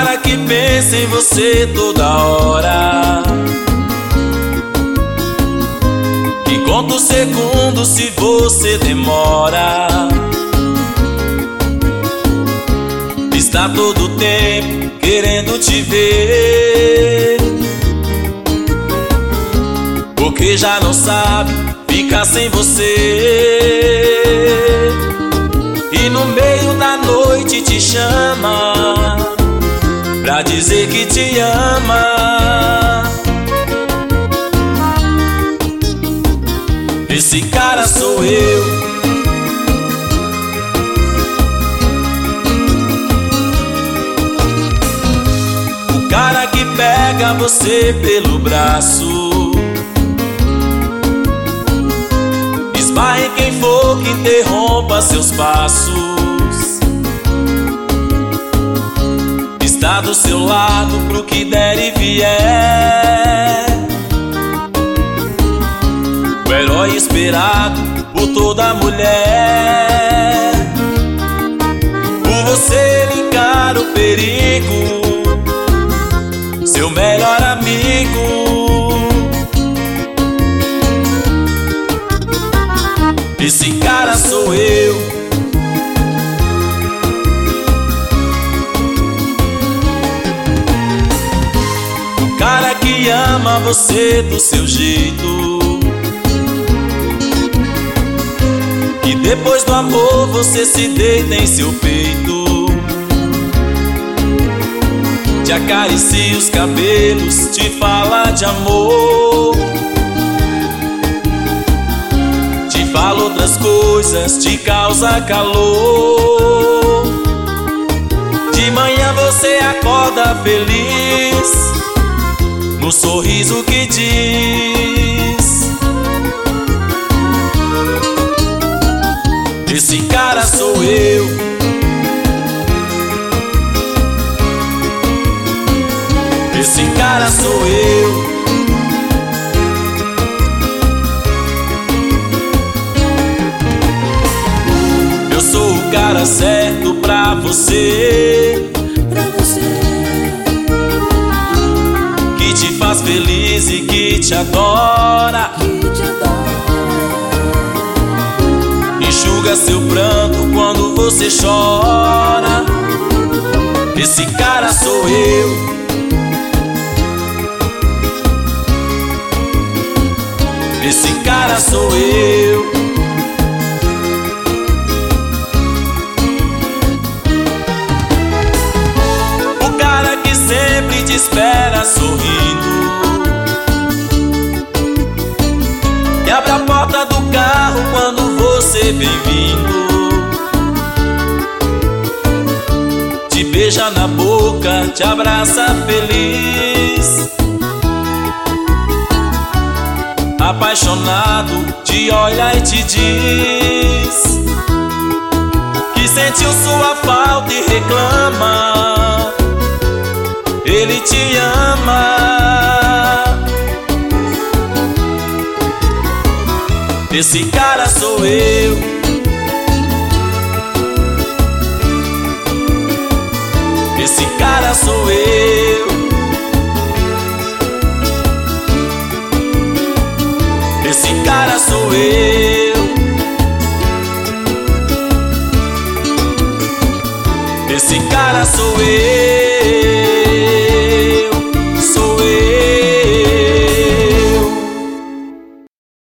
cara que pensa em você toda hora, que conta os segundos se você demora. Está todo tempo querendo te ver, porque já não sabe ficar sem você. E no meio da noite te chama pra dizer que te ama. Esse cara sou eu. O cara que pega você pelo braço, esbarra em quem for que interrompa seus passos, está do seu lado pro que der e vier. O herói esperado por toda mulher. Por você ele encara o perigo, seu melhor amigo. Esse cara sou eu. O cara que ama você do seu jeito, que depois do amor você se deita em seu peito, te acaricia os cabelos, te fala de amor, te fala outras coisas, te causa calor. De manhã você acorda feliz, no sorriso que diz: esse cara sou eu. Esse cara sou eu. Eu sou o cara certo pra você, que te faz feliz e que te adora, enxuga seu pranto quando você chora. Esse cara sou eu. Esse cara sou eu. O cara que sempre te espera sorrindo, e abre a porta do carro quando você vem vindo, te beija na boca, te abraça feliz, apaixonado, te olha e te diz que sentiu sua falta e reclama. Ele te ama. Esse cara sou eu. Esse cara sou eu. Esse cara sou eu. Esse cara sou eu.